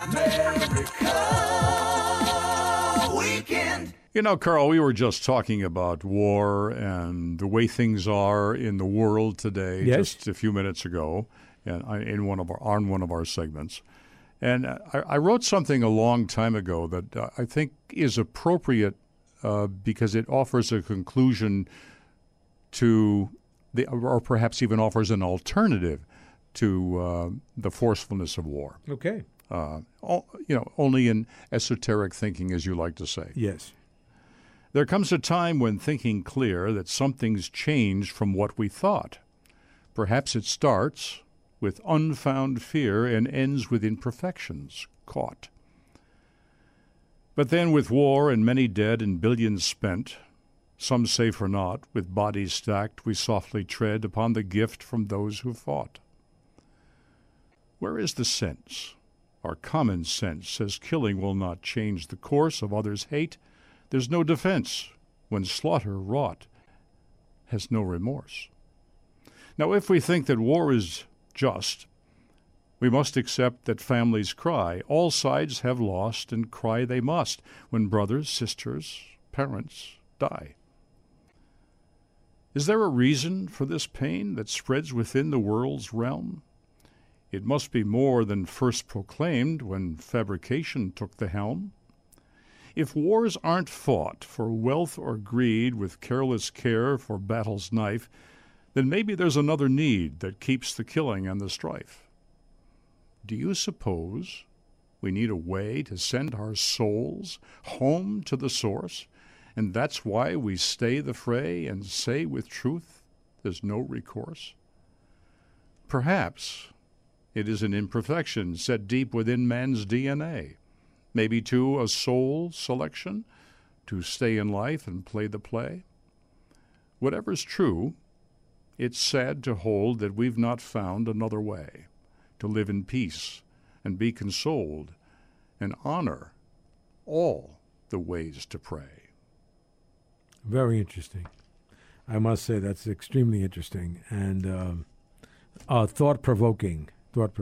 America Weekend. You know, Carl, we were just talking about war and the way things are in the world today, just a few minutes ago, and on one of our segments. And I wrote something a long time ago that I think is appropriate because it offers a conclusion to or perhaps even offers an alternative to the forcefulness of war. Okay. Only in esoteric thinking, as you like to say. Yes. There comes a time when thinking clear that something's changed from what we thought. Perhaps it starts with unfound fear and ends with imperfections caught. But then with war and many dead and billions spent, some safe or not, with bodies stacked, we softly tread upon the gift from those who fought. Where is the sense? Our common sense says killing will not change the course of others' hate. There's no defense when slaughter wrought has no remorse. Now, if we think that war is just, we must accept that families cry. All sides have lost, and cry they must when brothers, sisters, parents die. Is there a reason for this pain that spreads within the world's realm? It must be more than first proclaimed when fabrication took the helm. If wars aren't fought for wealth or greed with careless care for battle's knife, then maybe there's another need that keeps the killing and the strife. Do you suppose we need a way to send our souls home to the source, and that's why we stay the fray and say with truth there's no recourse? Perhaps it is an imperfection set deep within man's DNA. Maybe, too, a soul selection to stay in life and play the play. Whatever's true, it's sad to hold that we've not found another way to live in peace and be consoled and honor all the ways to pray. Very interesting. I must say that's extremely interesting and thought-provoking.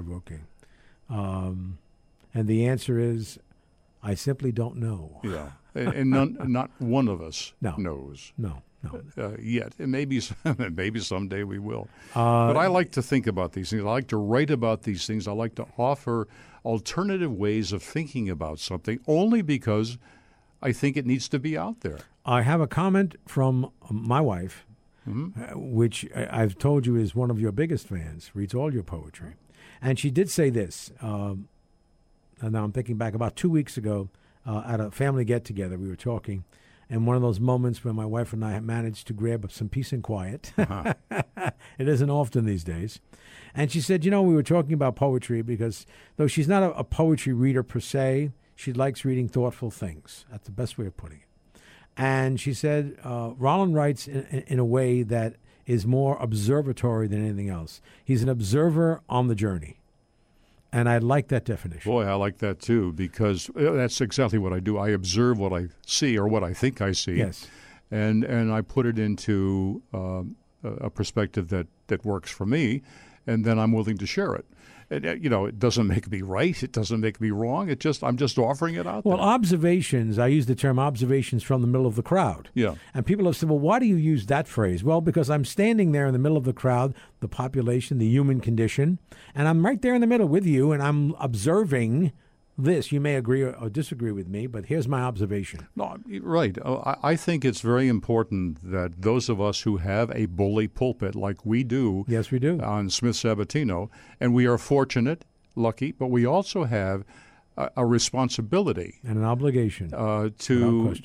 And the answer is, I simply don't know. Yeah, and not one of us knows. No. Yet. And maybe someday we will. But I like to think about these things. I like to write about these things. I like to offer alternative ways of thinking about something only because I think it needs to be out there. I have a comment from my wife, which I've told you is one of your biggest fans, reads all your poetry. And she did say this, and now I'm thinking back about 2 weeks ago at a family get-together, we were talking, and one of those moments where my wife and I have managed to grab some peace and quiet. Uh-huh. It isn't often these days. And she said, we were talking about poetry because though she's not a poetry reader per se, she likes reading thoughtful things. That's the best way of putting it. And she said, Roland writes in a way that is more observatory than anything else. He's an observer on the journey. And I like that definition. Boy, I like that too, because that's exactly what I do. I observe what I see or what I think I see. Yes. And I put it into a perspective that works for me, and then I'm willing to share it. And, it doesn't make me right. It doesn't make me wrong. I'm just offering it out there. Well, observations, I use the term observations from the middle of the crowd. Yeah. And people have said, well, why do you use that phrase? Well, because I'm standing there in the middle of the crowd, the population, the human condition, and I'm right there in the middle with you, and I'm observing this. You may agree or disagree with me, but here's my observation. No, right. I think it's very important that those of us who have a bully pulpit like we do, yes, we do, on Smith Sabatino, and we are fortunate, lucky, but we also have a responsibility and an obligation to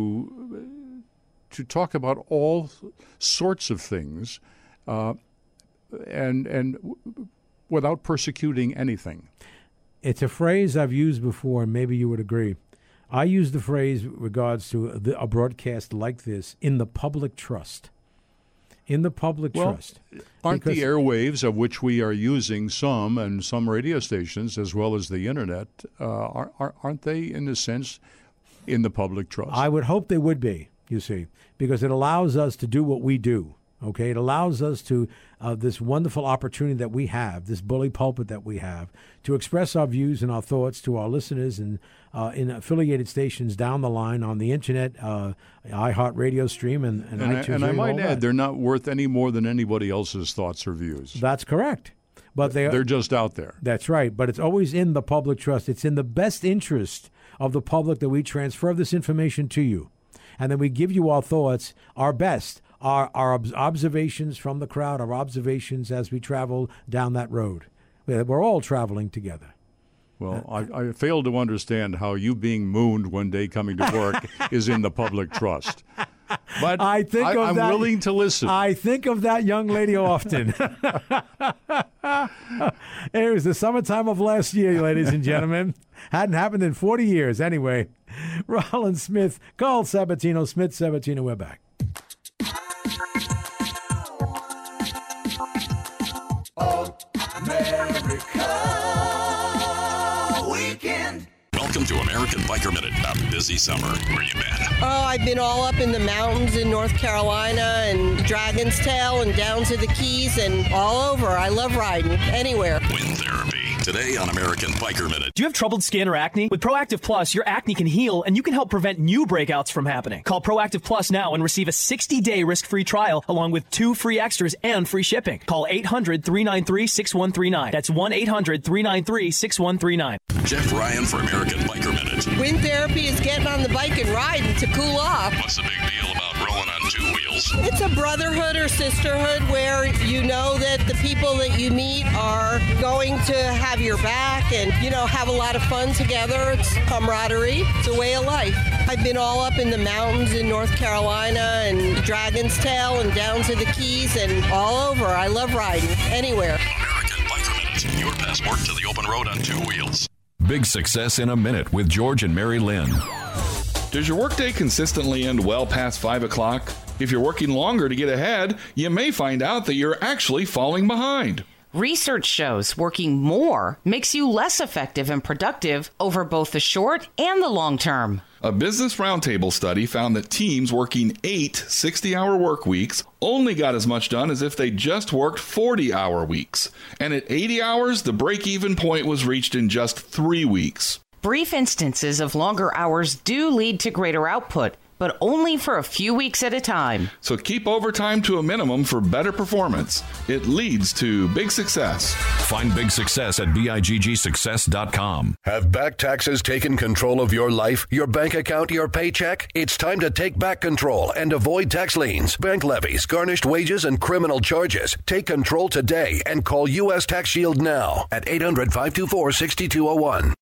talk about all sorts of things, and without persecuting anything. It's a phrase I've used before, and maybe you would agree. I use the phrase regards to a broadcast like this, in the public trust. In the public trust. Aren't the airwaves, of which we are using some, and some radio stations, as well as the Internet, aren't they, in a sense, in the public trust? I would hope they would be, you see, because it allows us to do what we do. Okay, it allows us to, this wonderful opportunity that we have, this bully pulpit that we have, to express our views and our thoughts to our listeners and in affiliated stations down the line on the internet, iHeartRadio stream, and iTunes. And I might add, they're not worth any more than anybody else's thoughts or views. That's correct. But they're just out there. That's right. But it's always in the public trust. It's in the best interest of the public that we transfer this information to you. And then we give you our thoughts, our best, our observations from the crowd, our observations as we travel down that road. We're all traveling together. Well, I fail to understand how you being mooned one day coming to work is in the public trust. But I'm willing to listen. I think of that young lady often. It was the summertime of last year, ladies and gentlemen. Hadn't happened in 40 years. Anyway, Rollins Smith, Carl Sabatino, Smith Sabatino, we're back. America Weekend. Welcome to American Biker Minute. A busy summer. Where you been? Oh, I've been all up in the mountains in North Carolina and Dragon's Tail and down to the Keys and all over. I love riding anywhere. Wind therapy. Today on American Biker Minute. Do you have troubled skin or acne? With Proactive Plus, your acne can heal and you can help prevent new breakouts from happening. Call Proactive Plus now and receive a 60-day risk-free trial along with 2 free extras and free shipping. Call 800-393-6139. That's 1-800-393-6139. Jeff Ryan for American Biker Minute. Wind therapy is getting on the bike and riding to cool off. What's the big deal about rolling on 2 wheels? It's a brotherhood or sisterhood where you know that the people that you meet are going to have your back and, have a lot of fun together. It's camaraderie. It's a way of life. I've been all up in the mountains in North Carolina and Dragon's Tail and down to the Keys and all over. I love riding anywhere. American Biker Minute. Your passport to the open road on 2 wheels. Big Success in a Minute with George and Mary Lynn. Does your workday consistently end well past 5 o'clock? If you're working longer to get ahead, you may find out that you're actually falling behind. Research shows working more makes you less effective and productive over both the short and the long term. A Business Roundtable study found that teams working 8 60-hour work weeks only got as much done as if they just worked 40-hour weeks. And at 80 hours, the break-even point was reached in just 3 weeks. Brief instances of longer hours do lead to greater output, but only for a few weeks at a time. So keep overtime to a minimum for better performance. It leads to big success. Find big success at BIGGsuccess.com. Have back taxes taken control of your life, your bank account, your paycheck? It's time to take back control and avoid tax liens, bank levies, garnished wages, and criminal charges. Take control today and call U.S. Tax Shield now at 800-524-6201.